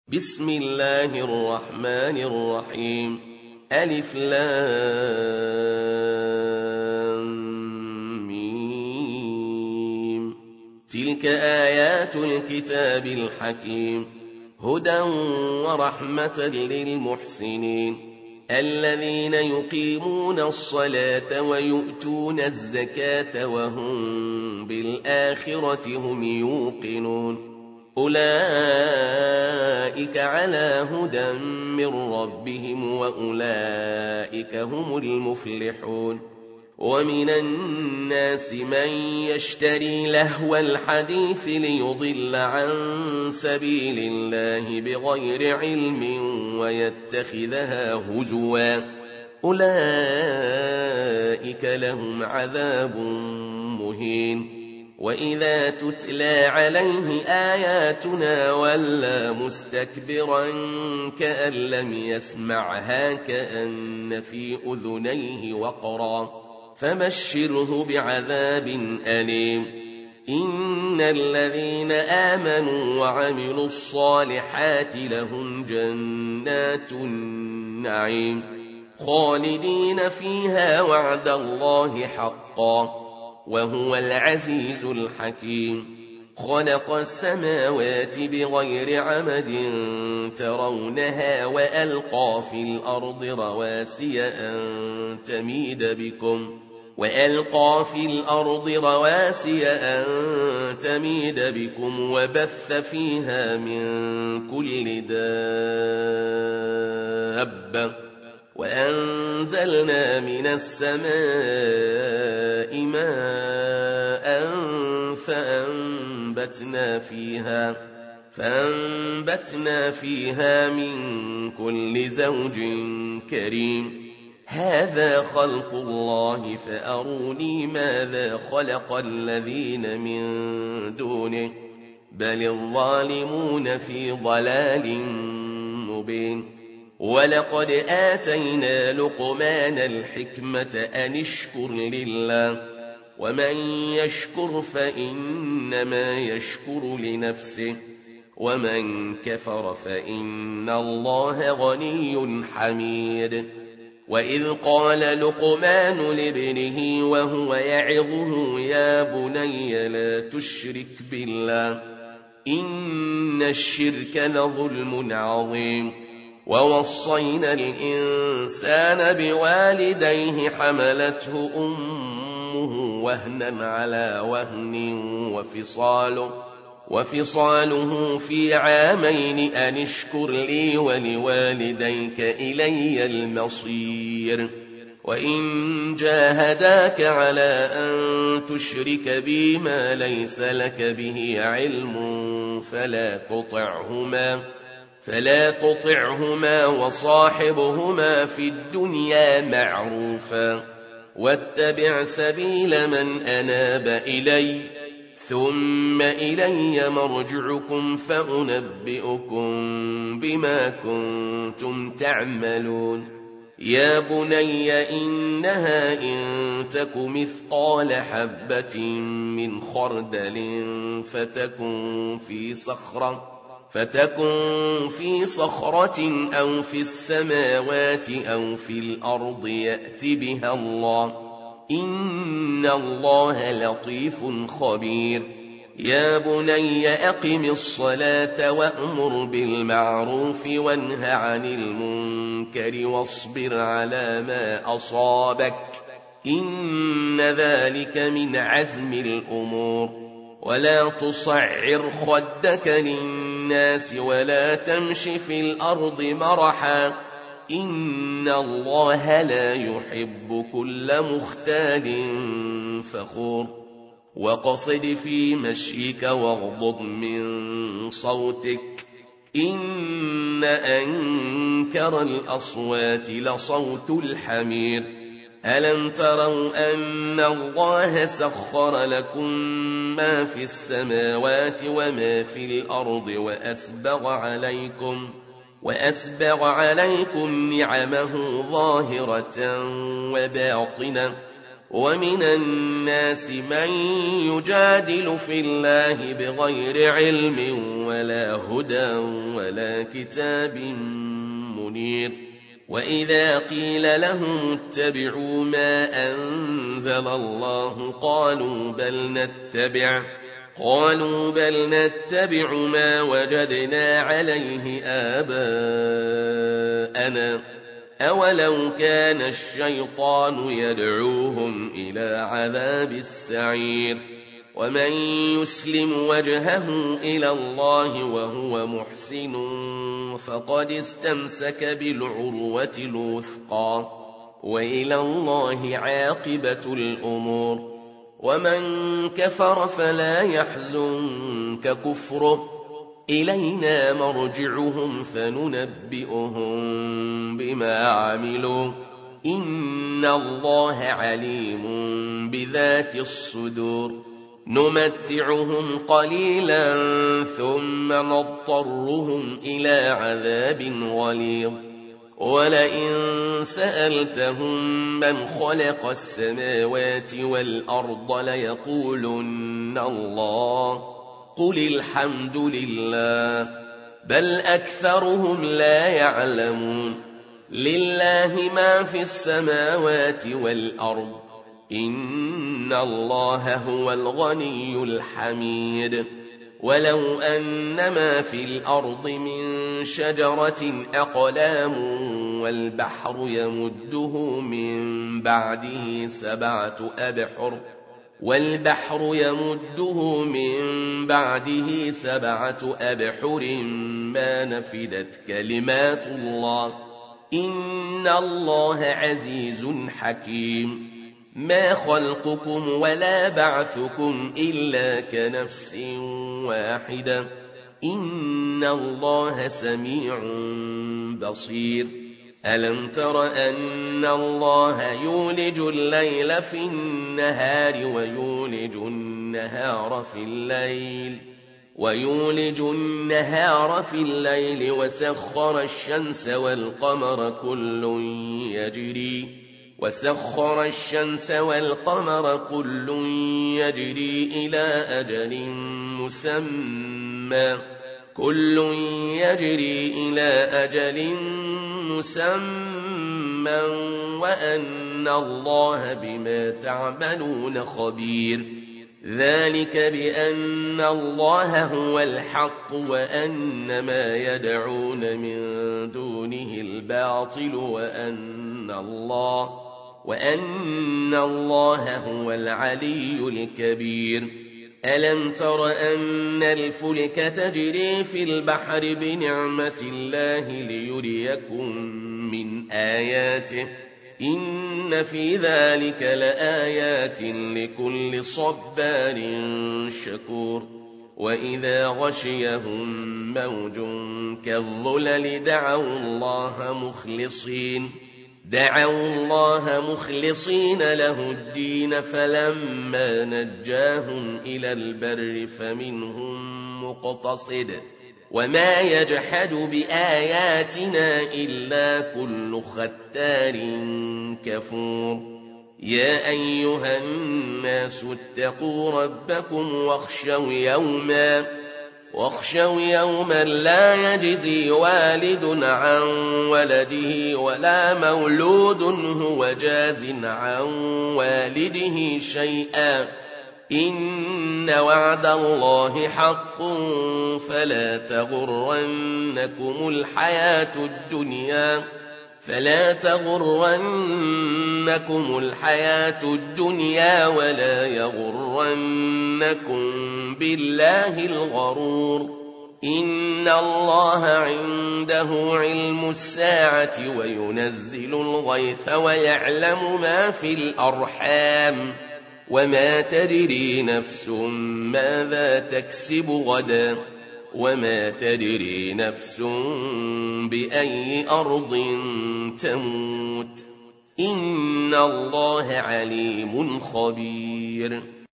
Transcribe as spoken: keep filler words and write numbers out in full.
بسم الله الرحمن الرحيم. ألف لام ميم. تلك آيات الكتاب الحكيم، هدى ورحمة للمحسنين الذين يقيمون الصلاة ويؤتون الزكاة وهم بالآخرة هم يوقنون. أولئك على هدى من ربهم وأولئك هم المفلحون. ومن الناس من يشتري لهو الحديث ليضل عن سبيل الله بغير علم ويتخذها هزوا، أولئك لهم عذاب مهين. وإذا تتلى عليه آياتنا ولى مستكبرا كأن لم يسمعها كأن في أذنيه وقرا، فبشره بعذاب أليم. إن الذين آمنوا وعملوا الصالحات لهم جنات النعيم خالدين فيها وعد الله حقا وهو العزيز الحكيم. خلق السماوات بغير عمد ترونها وألقى في الأرض رواسي أن تميد بكم وألقى في الأرض رواسي أن تميد بكم وبث فيها من كل دابة وأنزلنا من السماء ماء فأنبتنا فيها فأنبتنا فيها من كل زوج كريم. هذا خلق الله فأروني ماذا خلق الذين من دونه بل الظالمون في ضلال مبين. ولقد آتينا لقمان الحكمة أن اشكر لله ومن يشكر فإنما يشكر لنفسه ومن كفر فإن الله غني حميد. وإذ قال لقمان لابنه وهو يعظه يا بني لا تشرك بالله إن الشرك لظلم عظيم. ووصينا الإنسان بوالديه حملته أمه وهنا على وهن وفصاله, وفصاله في عامين أن اشكر لي ولوالديك إلي المصير. وإن جاهداك على أن تشرك بي ما ليس لك به علم فلا تطعهما فلا تطعهما وصاحبهما في الدنيا معروفا واتبع سبيل من أناب إلي ثم إلي مرجعكم فأنبئكم بما كنتم تعملون. يا بني إنها إن تك مثقال حبة من خردل فتكن في صخرة فتكن في صخرة أو في السماوات أو في الأرض يأت بها الله إن الله لطيف خبير. يا بني أقم الصلاة وأمر بالمعروف وانه عن المنكر واصبر على ما أصابك إن ذلك من عزم الأمور. ولا تصعر خدك للناس ولا تمش في الأرض مرحا إن الله لا يحب كل مختال فخور. وقصد في مشيك واغضض من صوتك إن أنكر الأصوات لصوت الحمير. ألم تروا أن الله سخر لكم ما في السماوات وما في الأرض وأسبغ عليكم وأسبغ عليكم نعمه ظاهرة وباطنة ومن الناس من يجادل في الله بغير علم ولا هدى ولا كتاب منير. وإذا قيل لهم اتبعوا ما أنزل الله قالوا بل نتبع قالوا بل نتبع ما وجدنا عليه آباءنا أولو كان الشيطان يدعوهم إلى عذاب السعير. ومن يسلم وجهه إلى الله وهو محسن فقد استمسك بالعروة الوثقى وإلى الله عاقبة الأمور. ومن كفر فلا يحزنك كفره إلينا مرجعهم فننبئهم بما عملوا إن الله عليم بذات الصدور. نمتعهم قليلا ثم نضطرهم إلى عذاب غليظ. ولئن سألتهم من خلق السماوات والأرض ليقولن الله قل الحمد لله بل أكثرهم لا يعلمون. لله ما في السماوات والأرض إن الله هو الغني الحميد. ولو أن ما في الأرض من شجرة أقلام والبحر يمده من بعده سبعة أبحر والبحر يمده من بعده سبعة أبحر ما نفدت كلمات الله إن الله عزيز حكيم. ما خلقكم ولا بعثكم إلا كنفس واحدة إن الله سميع بصير. ألم تر أن الله يولج الليل في النهار ويولج النهار في الليل ويولج النهار في الليل وسخر الشمس والقمر كل يجري وسخر الشمس والقمر كل يجري إلى أجل مسمى كل يجري إلى أجل مسمى وأن الله بما تعملون خبير. ذلك بأن الله هو الحق وأن ما يدعون من دونه الباطل وأن الله وأن الله هو العلي الكبير. ألم تر أن الفلك تجري في البحر بنعمة الله ليريكم من آياته إن في ذلك لآيات لكل صبار شكور. وإذا غشيهم موج كالظلل دعوا الله مخلصين دعوا الله مخلصين له الدين فلما نجاهم إلى البر فمنهم مقتصد وما يجحد بآياتنا إلا كل ختار كفور. يا أيها الناس اتقوا ربكم واخشوا يوما واخشوا يوما لا يجزي والد عن ولده ولا مولود هو جاز عن والده شيئا إن وعد الله حق فلا تغرنكم الحياة الدنيا فلا تغرنكم الحياة الدنيا ولا يغرنكم بالله الغرور. إن الله عنده علم الساعة وينزل الغيث ويعلم ما في الأرحام وما تدري نفس ماذا تكسب غدا وما تدري نفس بأي أرض تموت إن الله عليم خبير.